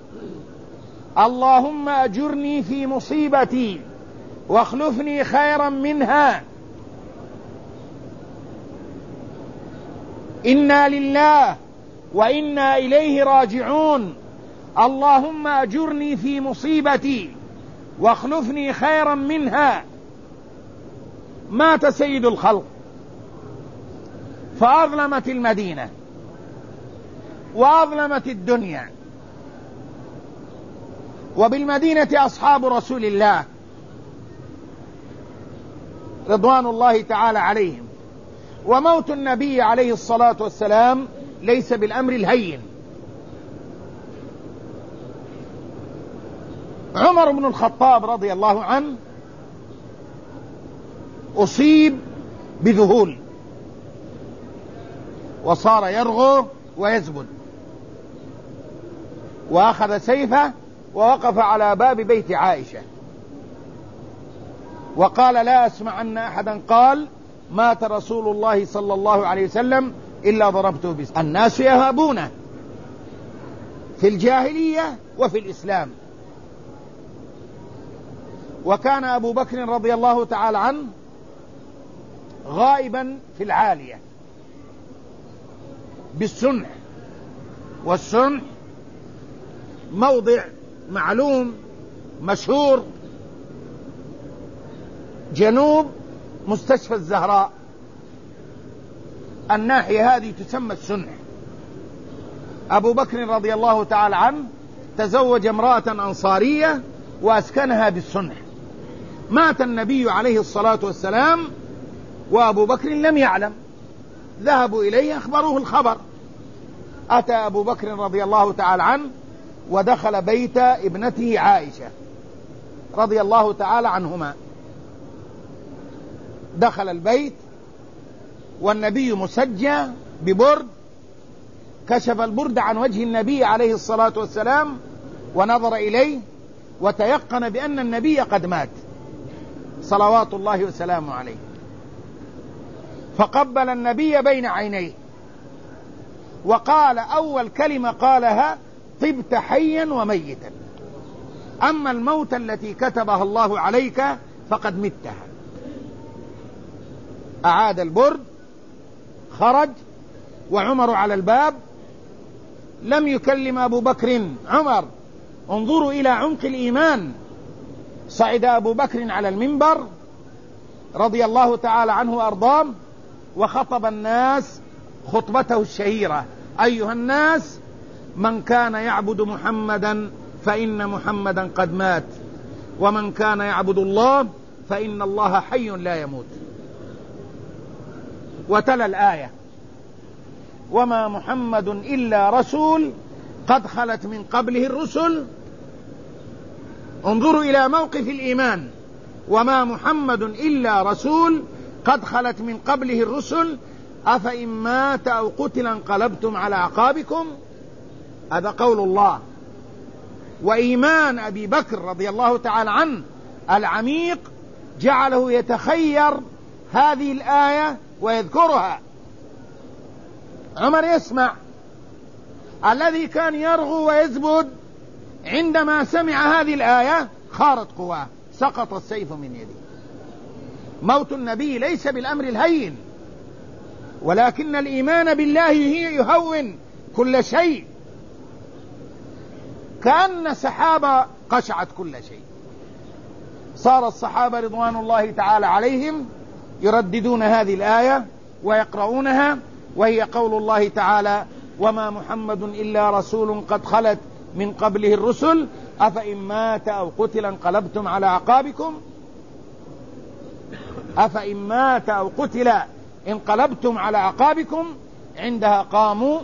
اللهم أجرني في مصيبتي واخلفني خيرا منها. إنا لله وإنا إليه راجعون، اللهم أجرني في مصيبتي واخلفني خيرا منها. مات سيد الخلق فأظلمت المدينة وأظلمت الدنيا، وبالمدينة أصحاب رسول الله رضوان الله تعالى عليهم. وموت النبي عليه الصلاة والسلام ليس بالأمر الهين. عمر بن الخطاب رضي الله عنه أصيب بذهول وصار يرغو ويزبد، وأخذ سيفه ووقف على باب بيت عائشة وقال: لا أسمع أن أحدا قال مات رسول الله صلى الله عليه وسلم إلا ضربته بالسيف. الناس يهابونه في الجاهلية وفي الإسلام، وكان أبو بكر رضي الله تعالى عنه غائبا في العالية بالسنح، والسنح موضع معلوم مشهور جنوب مستشفى الزهراء، الناحية هذه تسمى السنح. أبو بكر رضي الله تعالى عنه تزوج امرأة أنصارية وأسكنها بالسنح. مات النبي عليه الصلاة والسلام وأبو بكر لم يعلم، ذهبوا إليه أخبروه الخبر. أتى أبو بكر رضي الله تعالى عنه ودخل بيت ابنته عائشة رضي الله تعالى عنهما. دخل البيت والنبي مسجى ببرد، كشف البرد عن وجه النبي عليه الصلاة والسلام ونظر إليه وتيقن بأن النبي قد مات صلوات الله وسلامه عليه، فقبل النبي بين عينيه وقال أول كلمة قالها: طبت حيا وميتا، أما الموت التي كتبها الله عليك فقد متها. أعاد البرد، خرج وعمر على الباب، لم يكلم أبو بكر عمر. انظروا إلى عمق الإيمان. صعد أبو بكر على المنبر رضي الله تعالى عنه وأرضاه وخطب الناس خطبته الشهيرة: أيها الناس، من كان يعبد محمدا فإن محمدا قد مات، ومن كان يعبد الله فإن الله حي لا يموت. وتلا الآية: وما محمد إلا رسول قد خلت من قبله الرسل. انظروا إلى موقف الإيمان: وما محمد إلا رسول قد خلت من قبله الرسل أفإن مات أو قتل انقلبتم على أعقابكم. هذا قول الله. وإيمان أبي بكر رضي الله تعالى عنه العميق جعله يتخير هذه الآية ويذكرها. عمر يسمع، الذي كان يرغو ويزبد عندما سمع هذه الآية خارت قواه، سقط السيف من يده. موت النبي ليس بالأمر الهين، ولكن الإيمان بالله يهون كل شيء. كأن سحابة قشعت كل شيء. صار الصحابة رضوان الله تعالى عليهم يرددون هذه الآية ويقرؤونها، وهي قول الله تعالى: وما محمد إلا رسول قد خلت من قبله الرسل أفإن مات أو قتل انقلبتم على أعقابكم. أفإن مات أو قتل انقلبتم على أعقابكم. عندها قاموا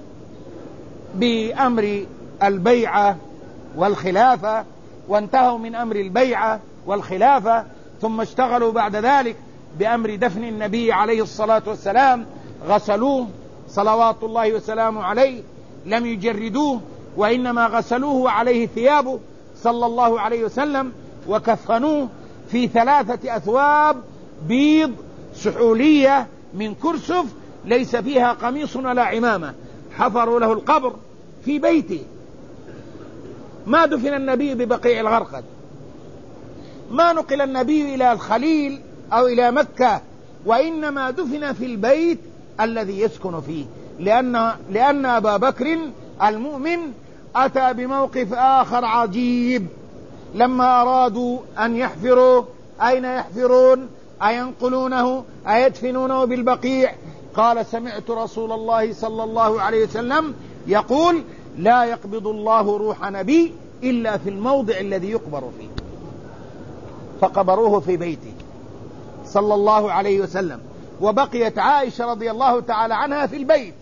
بأمر البيعة والخلافة وانتهوا من أمر البيعة والخلافة، ثم اشتغلوا بعد ذلك بأمر دفن النبي عليه الصلاة والسلام. غسلوه صلوات الله وسلامه عليه، لم يجردوه وإنما غسلوه وعليه ثيابه صلى الله عليه وسلم، وكفنوه في 3 أثواب بيض سحولية من كرسف ليس فيها قميص ولا عمامة. حفروا له القبر في بيته. ما دفن النبي ببقيع الغرقد، ما نقل النبي إلى الخليل أو إلى مكة، وإنما دفن في البيت الذي يسكن فيه، لأن أبا بكر المؤمن أتى بموقف آخر عجيب. لما أرادوا أن يحفروا، أين يحفرون؟ أينقلونه؟ أيدفنونه بالبقيع؟ قال: سمعت رسول الله صلى الله عليه وسلم يقول: لا يقبض الله روح نبي إلا في الموضع الذي يقبر فيه. فقبروه في بيته صلى الله عليه وسلم، وبقيت عائشة رضي الله تعالى عنها في البيت.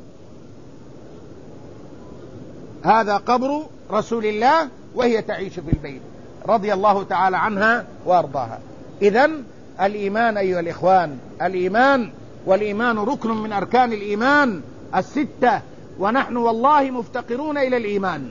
هذا قبر رسول الله وهي تعيش في البيت رضي الله تعالى عنها وأرضاها. إذن الإيمان أيها الإخوان، الإيمان، والإيمان ركن من أركان الإيمان 6، ونحن والله مفتقرون إلى الإيمان،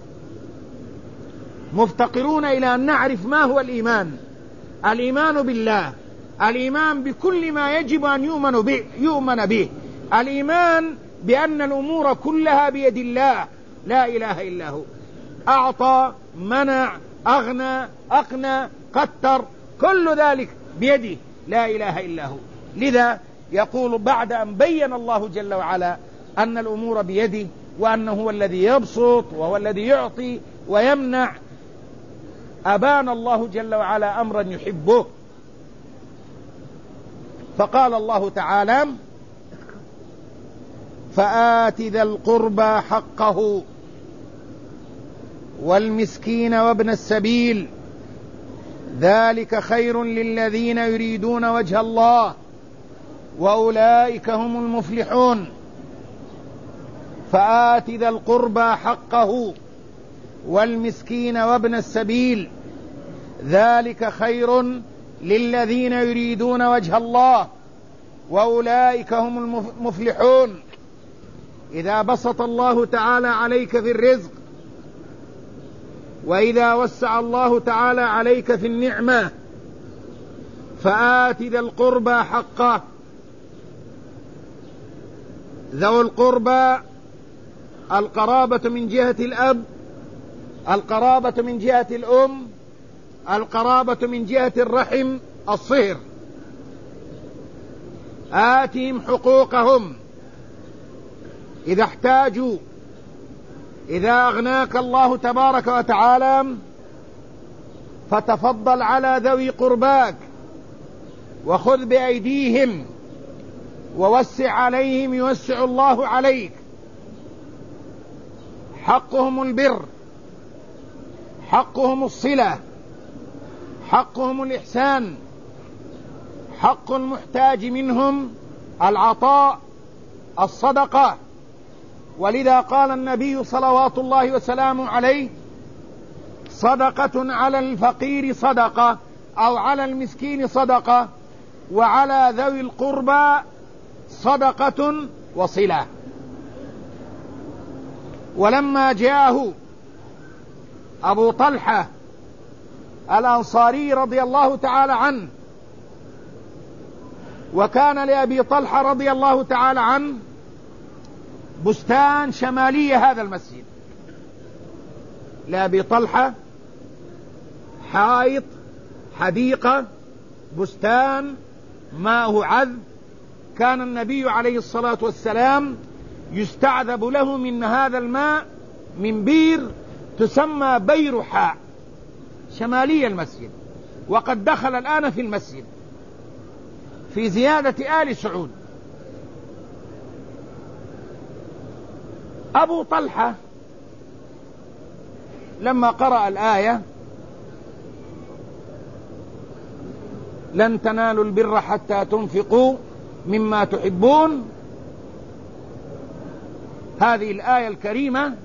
مفتقرون إلى أن نعرف ما هو الإيمان. الإيمان بالله، الإيمان بكل ما يجب أن يؤمن به، الإيمان بأن الأمور كلها بيد الله لا إله إلا هو. أعطى، منع، أغنى، أقنى، قتر، كل ذلك بيده لا إله إلا هو. لذا يقول بعد أن بين الله جل وعلا أن الأمور بيده وأنه هو الذي يبسط وهو الذي يعطي ويمنع، أبان الله جل وعلا أمرا يحبه، فقال الله تعالى: فآت ذا القربى حقه والمسكين وابن السبيل ذلك خير للذين يريدون وجه الله وأولئك هم المفلحون. فآت ذا القربى حقه والمسكين وابن السبيل ذلك خير للذين يريدون وجه الله وأولئك هم المفلحون. إذا بسط الله تعالى عليك في الرزق، وإذا وسع الله تعالى عليك في النعمة، فآت ذا القربى حقه. ذو القربى القرابة من جهة الأب، القرابة من جهة الأم، القرابة من جهة الرحم الصهر. آتهم حقوقهم إذا احتاجوا. إذا أغناك الله تبارك وتعالى فتفضل على ذوي قرباك وخذ بأيديهم ووسع عليهم يوسع الله عليك. حقهم البر، حقهم الصلة، حقهم الإحسان، حق المحتاج منهم العطاء، الصدقة. ولذا قال النبي صلوات الله وسلامه عليه: صدقة على الفقير صدقة، أو على المسكين صدقة، وعلى ذوي القربى صدقة وصلة. ولما جاءه أبو طلحة الأنصاري رضي الله تعالى عنه، وكان لأبي طلحة رضي الله تعالى عنه بستان شمالي هذا المسجد، لأبي طلحة حائط، حديقة، بستان ماءه عذب، كان النبي عليه الصلاة والسلام يستعذب له من هذا الماء من بير تسمى بيرحاء شمالي المسجد، وقد دخل الآن في المسجد في زيادة آل سعود. أبو طلحة لما قرأ الآية: لن تنالوا البر حتى تنفقوا مما تحبون، هذه الآية الكريمة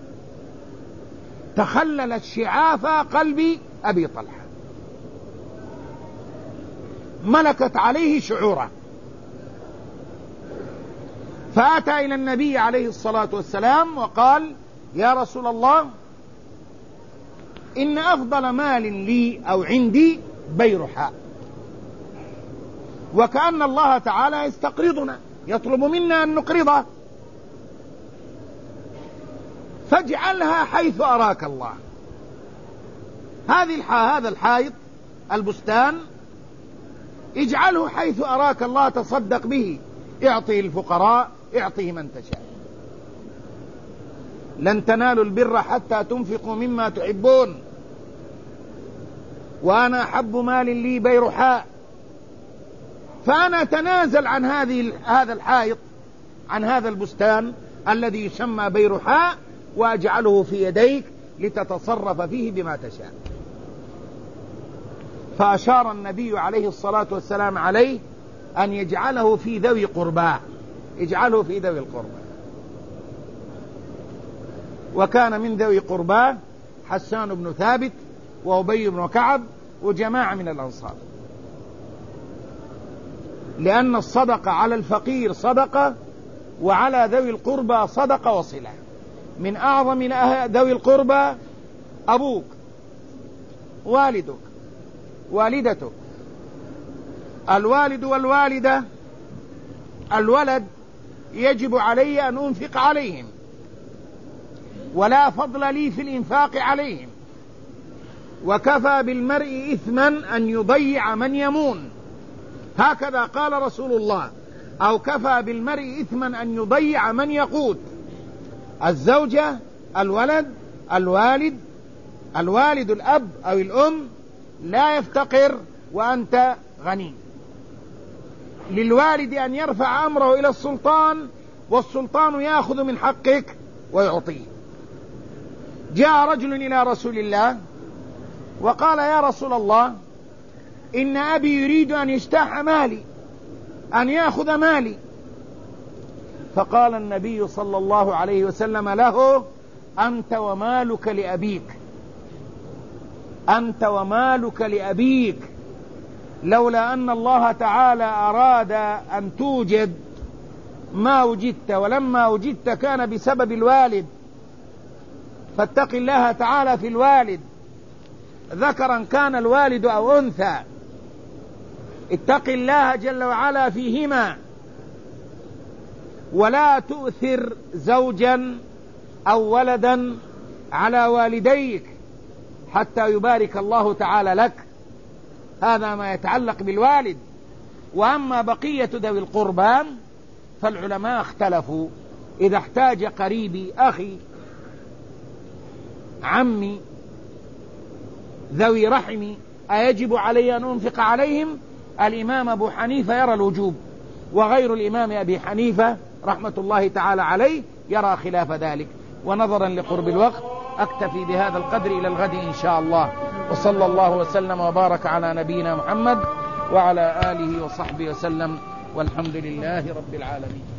تخللت شعاف قلب أبي طلحة، ملكت عليه شعوره، فأتى إلى النبي عليه الصلاة والسلام وقال: يا رسول الله، إن أفضل مال لي أو عندي بيرحاء، وكأن الله تعالى يستقرضنا، يطلب منا أن نقرضه، فاجعلها حيث أراك الله. هذا الحائط، البستان، اجعله حيث أراك الله، تصدق به، اعطه الفقراء، اعطه من تشاء. لن تنالوا البر حتى تنفقوا مما تحبون، وأنا أحب مال لي بيرحاء، فأنا أتنازل عن هذا الحائط، عن هذا البستان الذي يسمى بيرحاء، وأجعله في يديك لتتصرف فيه بما تشاء. فأشار النبي عليه الصلاة والسلام عليه أن يجعله في ذوي قرباه، اجعله في ذوي القربى. وكان من ذوي قرباه حسان بن ثابت وأبي بن كعب وجماعة من الأنصار، لأن الصدقة على الفقير صدقة، وعلى ذوي القربى صدقة وصلة. من أعظم ذوي القربى أبوك، والدك، والدتك، الوالد والوالدة. الولد يجب علي أن أنفق عليهم، ولا فضل لي في الإنفاق عليهم، وكفى بالمرء إثما أن يضيع من يمون، هكذا قال رسول الله، أو كفى بالمرء إثما أن يضيع من يقوت. الزوجة، الولد، الوالد الأب أو الأم لا يفتقر وأنت غني. للوالد أن يرفع أمره إلى السلطان، والسلطان يأخذ من حقك ويعطيه. جاء رجل إلى رسول الله وقال: يا رسول الله، إن أبي يريد أن يجتاح مالي، أن يأخذ مالي. فقال النبي صلى الله عليه وسلم له: أنت ومالك لأبيك، أنت ومالك لأبيك، لولا أن الله تعالى أراد أن توجد ما وجدت، ولما وجدت كان بسبب الوالد، فاتق الله تعالى في الوالد، ذكرا كان الوالد أو أنثى، اتق الله جل وعلا فيهما، ولا تؤثر زوجا أو ولدا على والديك حتى يبارك الله تعالى لك. هذا ما يتعلق بالوالد. وأما بقية ذوي القربى فالعلماء اختلفوا: إذا احتاج قريبي، أخي، عمي، ذوي رحمي، أيجب علي أن أنفق عليهم؟ الإمام أبو حنيفة يرى الوجوب، وغير الإمام أبي حنيفة رحمة الله تعالى عليه يرى خلاف ذلك. ونظرا لقرب الوقت أكتفي بهذا القدر، إلى الغد إن شاء الله. وصلى الله وسلم وبارك على نبينا محمد وعلى آله وصحبه وسلم، والحمد لله رب العالمين.